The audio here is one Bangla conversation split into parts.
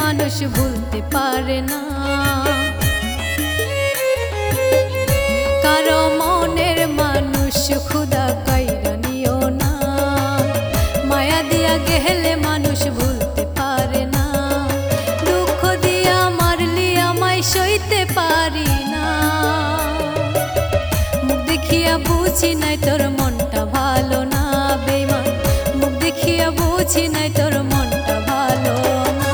মানুষ ভুলতে পারে না, কারো মনের মানুষ খুদা কাইরা নিও না। মায়া দিয়া গেলে মানুষ ভুলতে পারে না, দুঃখ দিয়া মারলি আমায় সইতে পারি না। মুখ দেখিয়া বুঝি নাই তোর মনটা ভালো না বেঈমান, মুখ দেখিয়া বুঝি নাই তোর মনটা ভালো না।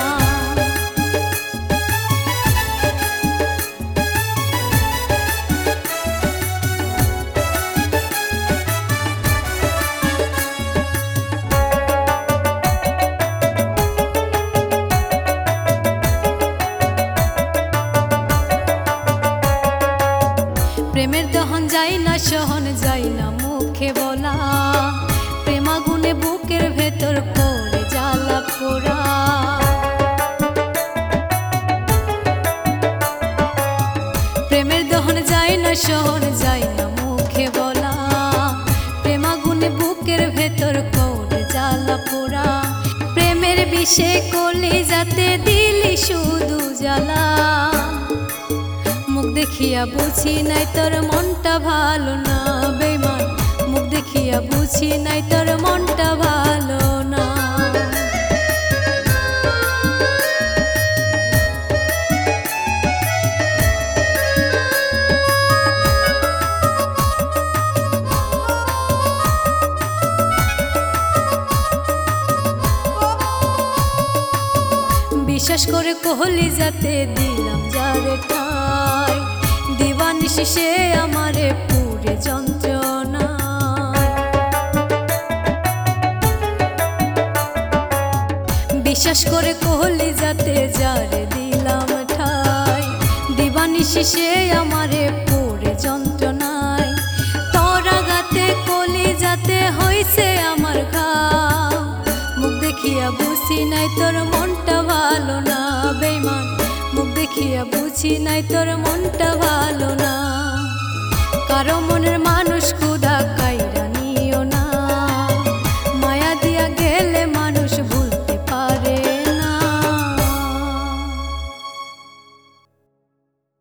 প্রেমের দহন যায় না সহন যায় না মুখে বলা, প্রেমাগুনে বুকের ভেতর করে জ্বালা পোড়া। প্রেমের দহন যায় না সহন যায় না মুখে বলা, প্রেমাগুনে বুকের ভেতর করে জ্বালা পোড়া। প্রেমের বিষে কলি যাতে দিলি শুধু জ্বালা, মুখ দেখিয়া বুঝি নাই তোর মনটা ভালো না বেঈমান, মুখ দেখিয়া বুঝি নাই তোর মনটা ভালো না। বিশ্বাস করে কহলি যাতে দিলাম যারে ঠাই, দিবানিশি সে আমারে পুরে যন্ত্রণা। বিশ্বাস করে কহলি যাতে যারে দিলাম ঠাই, দিবানিশি সে আমারে পুরে যন্ত্রণায়। তোরা গাতে কলি যাতে হইছে আমার ঘাও, মুখ দেখিয়া বুঝি নাই তোর মনটা ভালো না বেঈমান, মুখ দেখিয়া বুঝি নাই তোর মনটা ভালো না। কারো মনের